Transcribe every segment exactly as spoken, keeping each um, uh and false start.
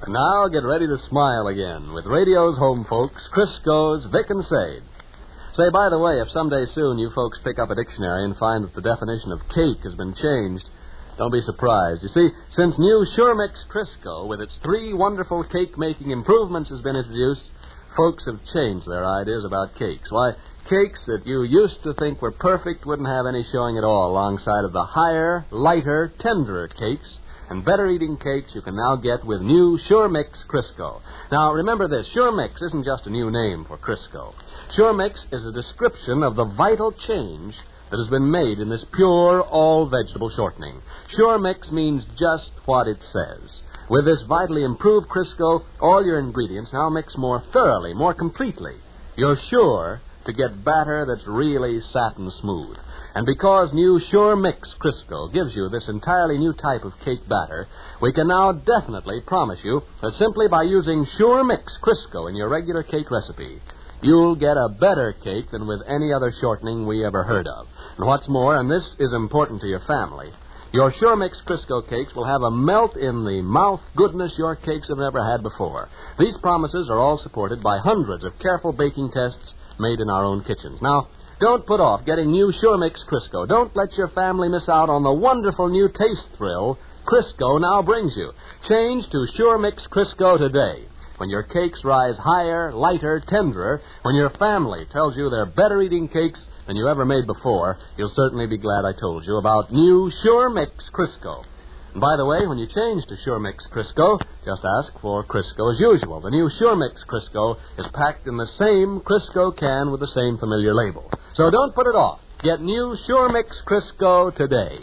Now get ready to smile again with radio's home folks, Crisco's Vic and Sade. Say, by the way, if someday soon you folks pick up a dictionary and find that the definition of cake has been changed, don't be surprised. You see, since new Sure Mix Crisco with its three wonderful cake-making improvements has been introduced, folks have changed their ideas about cakes. Why, cakes that you used to think were perfect wouldn't have any showing at all alongside of the higher, lighter, tenderer cakes and better-eating cakes you can now get with new Sure Mix Crisco. Now, remember this, Sure Mix isn't just a new name for Crisco. Sure Mix is a description of the vital change that has been made in this pure, all-vegetable shortening. Sure Mix means just what it says. With this vitally improved Crisco, all your ingredients now mix more thoroughly, more completely. You're sure to get batter that's really satin smooth. And because new Sure Mix Crisco gives you this entirely new type of cake batter, we can now definitely promise you that simply by using Sure Mix Crisco in your regular cake recipe, you'll get a better cake than with any other shortening we ever heard of. And what's more, and this is important to your family, your Sure Mix Crisco cakes will have a melt-in-the-mouth goodness your cakes have never had before. These promises are all supported by hundreds of careful baking tests made in our own kitchens. Now, don't put off getting new Sure Mix Crisco. Don't let your family miss out on the wonderful new taste thrill Crisco now brings you. Change to Sure Mix Crisco today. When your cakes rise higher, lighter, tenderer, when your family tells you they're better-eating cakes than you ever made before, you'll certainly be glad I told you about new Sure Mix Crisco. And by the way, when you change to Sure Mix Crisco, just ask for Crisco as usual. The new Sure Mix Crisco is packed in the same Crisco can with the same familiar label. So don't put it off. Get new Sure Mix Crisco today.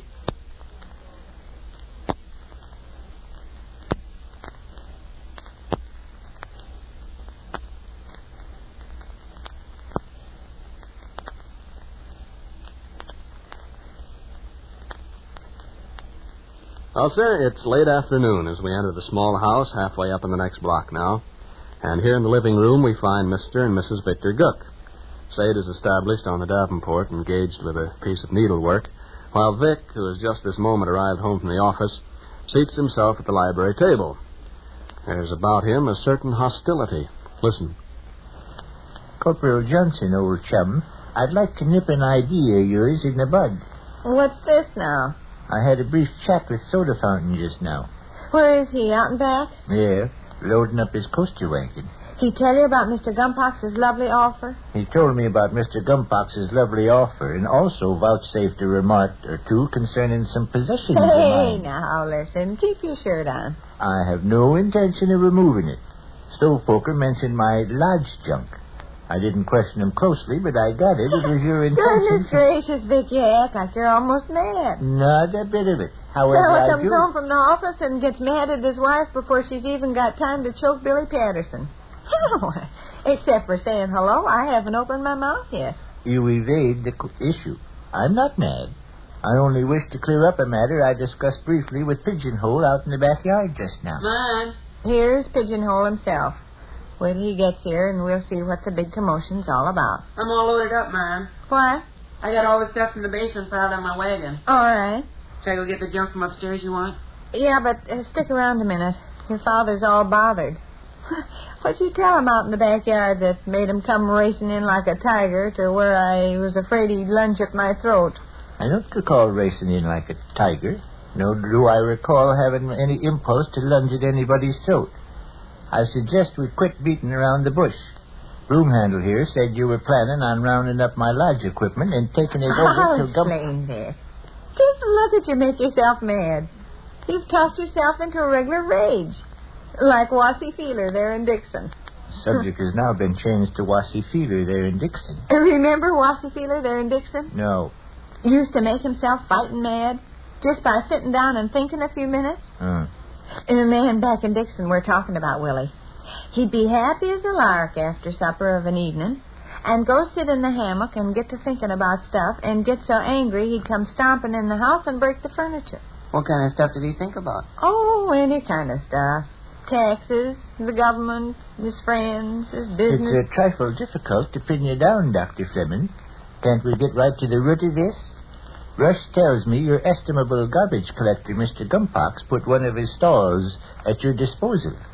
Well, sir, it's late afternoon as we enter the small house halfway up in the next block now. And here in the living room we find Mister and Missus Victor Gook. Sade is established on the Davenport, engaged with a piece of needlework, while Vic, who has just this moment arrived home from the office, seats himself at the library table. There's about him a certain hostility. Listen. Corporal Johnson, old chum, I'd like to nip an idea of yours in the bud. What's this now? I had a brief chat with Soda Fountain just now. Where is he, out and back? Yeah, loading up his coaster wagon. He tell you about Mister Gumpox's lovely offer? He told me about Mister Gumpox's lovely offer and also vouchsafed a remark or two concerning some possessions of Hey, mine. now, listen. Keep your shirt on. I have no intention of removing it. Stovepoker mentioned my lodge junk. I didn't question him closely, but I gathered it was your intention. Goodness gracious, Vic, you act like you're almost mad. Not a bit of it. However, Fella I comes do... home from the office and gets mad at his wife before she's even got time to choke Billy Patterson. Except for saying hello, I haven't opened my mouth yet. You evade the issue. I'm not mad. I only wish to clear up a matter I discussed briefly with Pigeonhole out in the backyard just now. Mom. Here's Pigeonhole himself. Wait till he gets here, and we'll see what the big commotion's all about. I'm all loaded up, Mom. What? I got all the stuff from the basement piled on my wagon. All right. Shall I go get the junk from upstairs you want? Yeah, but uh, stick around a minute. Your father's all bothered. What'd you tell him out in the backyard that made him come racing in like a tiger to where I was afraid he'd lunge at my throat? I don't recall racing in like a tiger. Nor do I recall having any impulse to lunge at anybody's throat. I suggest we quit beating around the bush. Broomhandle here said you were planning on rounding up my lodge equipment and taking it over I'll to Gump... explain that. Just look at you make yourself mad. You've talked yourself into a regular rage. Like Wassy Feeler there in Dixon. Subject has now been changed to Wassy Feeler there in Dixon. Remember Wassy Feeler there in Dixon? No. Used to make himself fighting mad just by sitting down and thinking a few minutes. Uh. And the man back in Dixon we're talking about, Willie. He'd be happy as a lark after supper of an evening and go sit in the hammock and get to thinking about stuff and get so angry he'd come stomping in the house and break the furniture. What kind of stuff did he think about? Oh, any kind of stuff. Taxes, the government, his friends, his business. It's a trifle difficult to pin you down, Doctor Fleming. Can't we get right to the root of this? Rush tells me your estimable garbage collector, Mister Gumpox, put one of his stalls at your disposal.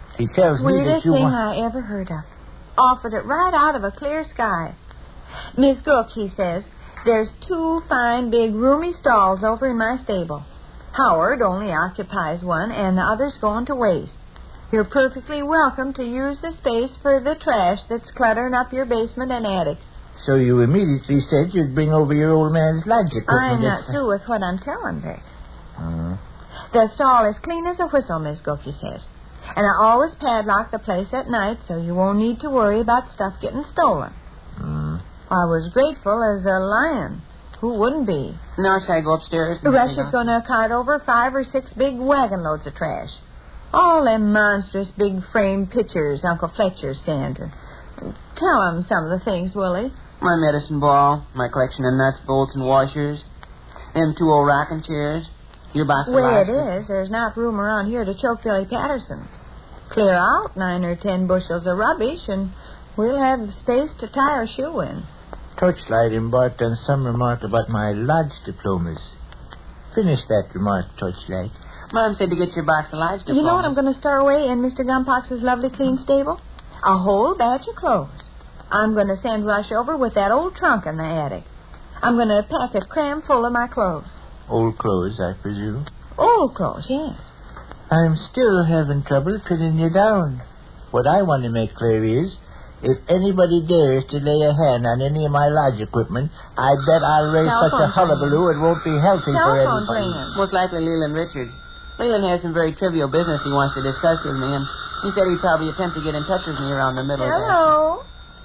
He tells me that Sweetest you thing want... I ever heard of. Offered it right out of a clear sky. Miss Cook, he says, there's two fine big roomy stalls over in my stable. Howard only occupies one, and the other's going to waste. You're perfectly welcome to use the space for the trash that's cluttering up your basement and attic. So you immediately said you'd bring over your old man's lodge equipment. I'm not through with what I'm telling, Vic. Uh, The stall is clean as a whistle, Miss Cook, he says. And I always padlock the place at night so you won't need to worry about stuff getting stolen. uh, I was grateful as a lion. Who wouldn't be? Now shall I go upstairs? and Rush take is off? going to cart over five or six big wagon loads of trash. All them monstrous big frame pictures Uncle Fletcher sent. Tell him some of the things, Willie. My medicine ball, my collection of nuts, bolts, and washers, them two old rocking chairs, your box of Way it lights. is, there's not room around here to choke Billy Patterson. Clear out nine or ten bushels of rubbish, and we'll have space to tie our shoe in. Torchlight embarked on some remark about my lodge diplomas. Finish that remark, Torchlight. Mom said to get your box of lights You know what I'm going to store away in Mister Gumpox's lovely clean stable? A whole batch of clothes. I'm going to send Rush over with that old trunk in the attic. I'm going to pack it cram full of my clothes. Old clothes, I presume. Old clothes, yes. I'm still having trouble pinning you down. What I want to make clear is, if anybody dares to lay a hand on any of my lodge equipment, I bet I'll raise such a Telephone hullabaloo it won't be healthy for Telephone everybody. ringing. Most likely Leland Richards. Leland has some very trivial business he wants to discuss with me, and he said he'd probably attempt to get in touch with me around the middle of the Hello?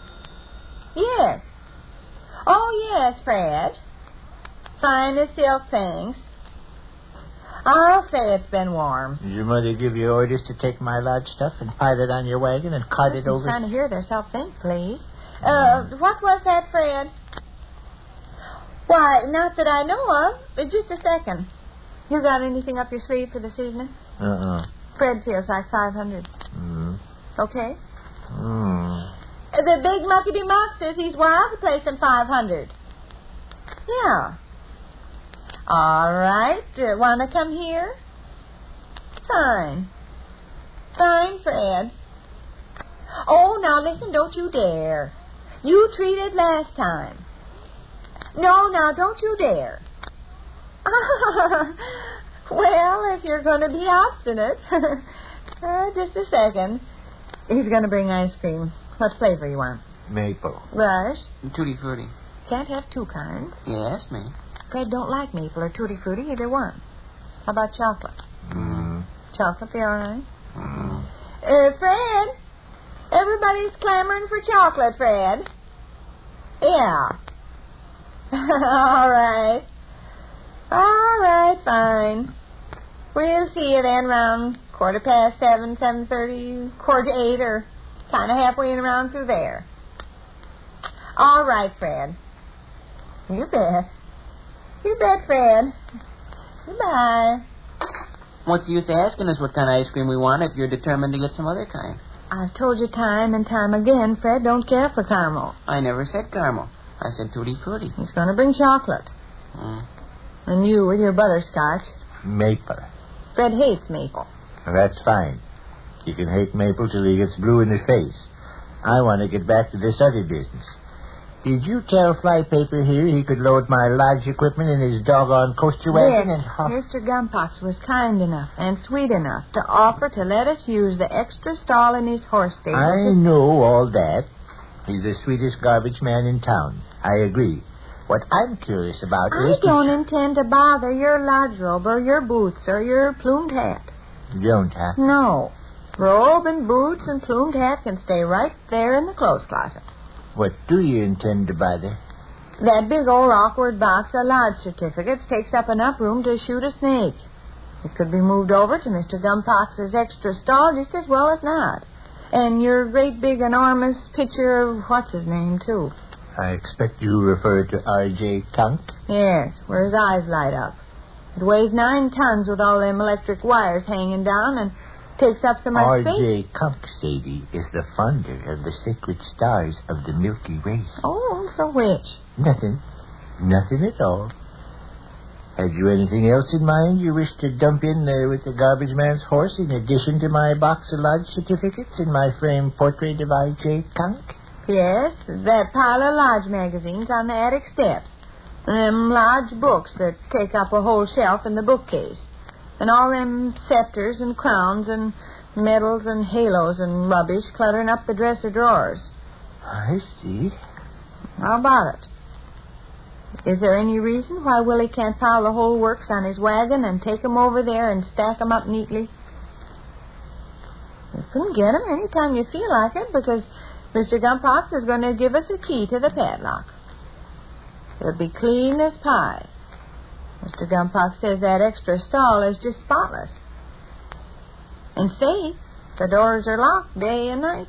Yes. Oh, yes, Fred. Fine as silk things. I'll say it's been warm. Did your mother give you orders to take my lodge stuff and pile it on your wagon and cart it Person's over? trying to hear themselves think, please. Uh, what was that, Fred? Why, not that I know of. Uh, Just a second. You got anything up your sleeve for this evening? Uh-uh. Fred feels like five hundred. Mm. Okay? Mm. Uh, The big muckety muck says he's wild to play some five hundred. Yeah. All right. Uh, Want to come here? Fine. Fine, Fred. Oh, now listen, don't you dare. You treated last time. No, now don't you dare. Well, if you're going to be obstinate. uh, just a second. He's going to bring ice cream. What flavor you want? Maple. Rush. Tutti Frutti. Can't have two kinds. Yes, me. Fred don't like maple or tutti frutti, either one. How about chocolate? Mm. Chocolate be all right? Mm. Uh, Fred, everybody's clamoring for chocolate, Fred. Yeah. All right. All right, fine. We'll see you then around quarter past seven, seven thirty, quarter to eight, or kind of halfway in around through there. All right, Fred. You bet. You bet, Fred. Goodbye. What's the use of asking us what kind of ice cream we want if you're determined to get some other kind? I've told you time and time again, Fred don't care for caramel. I never said caramel. I said Tutti Frutti. He's going to bring chocolate. Mm. And you with your butterscotch. Maple. Fred hates maple. That's fine. You can hate maple till he gets blue in the face. I want to get back to this other business. Did you tell Flypaper here he could load my lodge equipment in his doggone coaster wagon Yes, and hop? Mister Gumpox was kind enough and sweet enough to offer to let us use the extra stall in his horse stable. I know all that. He's the sweetest garbage man in town. I agree. What I'm curious about I is... don't intend to bother your lodge robe or your boots or your plumed hat. You don't, huh? No. Robe and boots and plumed hat can stay right there in the clothes closet. What do you intend to bother? That big old awkward box of lodge certificates takes up enough room to shoot a snake. It could be moved over to Mister Gumpox's extra stall just as well as not. And your great big enormous picture of what's his name, too. I expect you refer to R J Tunk. Yes, where his eyes light up. It weighs nine tons with all them electric wires hanging down and takes up so much R space. J Tunk, Sadie, is the founder of the sacred stars of the Milky Way. Oh, so which? Nothing. Nothing at all. Had you anything else in mind you wish to dump in there with the garbage man's horse in addition to my box of lodge certificates and my framed portrait of I J. Conk? Yes, that pile of lodge magazines on the attic steps. And them lodge books that take up a whole shelf in the bookcase. And all them scepters and crowns and medals and halos and rubbish cluttering up the dresser drawers. I see. How about it? Is there any reason why Willie can't pile the whole works on his wagon and take 'em over there and stack 'em up neatly? You can get 'em any time you feel like it, because Mister Gumpox is going to give us a key to the padlock. It'll be clean as pie. Mister Gumpox says that extra stall is just spotless. And safe. The doors are locked day and night.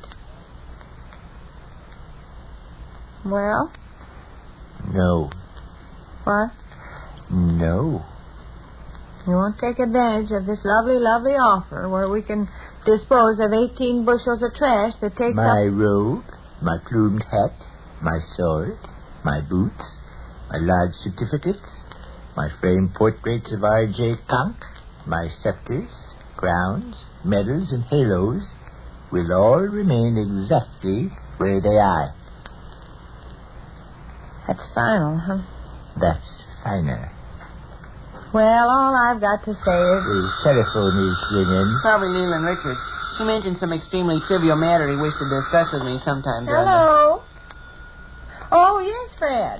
Well? No. What? No. You won't take advantage of this lovely, lovely offer where we can dispose of eighteen bushels of trash that takes my up... My robe, my plumed hat, my sword, my boots, my lodge certificates, my framed portraits of I J. Conk, my scepters, crowns, medals, and halos will all remain exactly where they are. That's final, huh? That's final. Well, all I've got to say is... The telephone is ringing. Probably Leland Richards. He mentioned some extremely trivial matter he wished to discuss with me sometime. Hello? Oh, yes, Fred.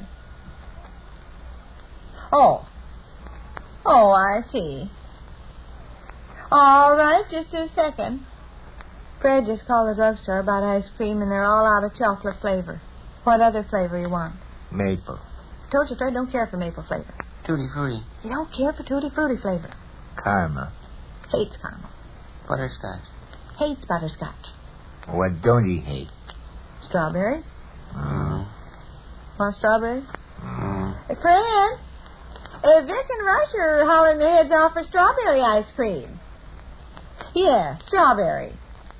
Oh. Oh, I see. All right, just a second. Fred just called the drugstore about ice cream, and they're all out of chocolate flavor. What other flavor you want? Maple. Told you Fred don't care for maple flavor. Tutti Frutti. You don't care for Tutti Frutti flavor. Caramel. Hates caramel. Butterscotch. Hates butterscotch. What don't he hate? Strawberry. Mm. Want strawberry? Mm. Hey, Fred. Uh, Vic and Rush are hollering their heads off for strawberry ice cream. Yeah, strawberry.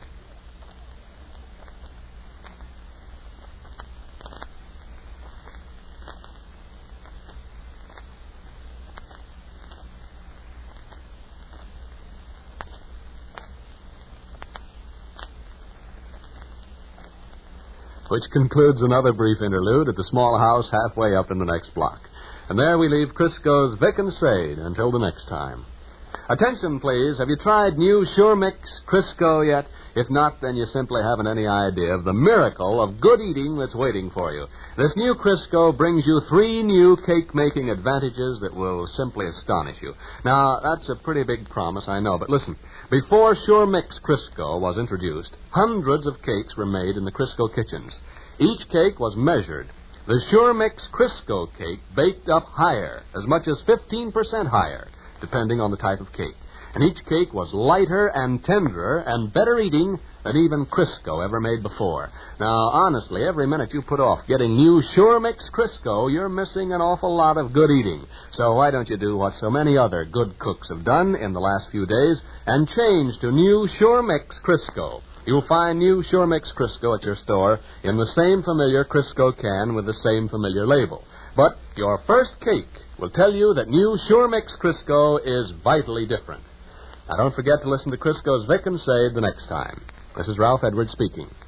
Which concludes another brief interlude at the small house halfway up in the next block. And there we leave Crisco's Vic and Sade until the next time. Attention, please. Have you tried new Sure Mix Crisco yet? If not, then you simply haven't any idea of the miracle of good eating that's waiting for you. This new Crisco brings you three new cake-making advantages that will simply astonish you. Now, that's a pretty big promise, I know, but listen. Before Sure Mix Crisco was introduced, hundreds of cakes were made in the Crisco kitchens. Each cake was measured. The Sure Mix Crisco cake baked up higher, as much as fifteen percent higher, depending on the type of cake. And each cake was lighter and tenderer and better eating than even Crisco ever made before. Now, honestly, every minute you put off getting new Sure Mix Crisco, you're missing an awful lot of good eating. So why don't you do what so many other good cooks have done in the last few days and change to new Sure Mix Crisco? You'll find new Sure Mix Crisco at your store in the same familiar Crisco can with the same familiar label. But your first cake will tell you that new Sure Mix Crisco is vitally different. Now, don't forget to listen to Crisco's Vic and Sade the next time. This is Ralph Edwards speaking.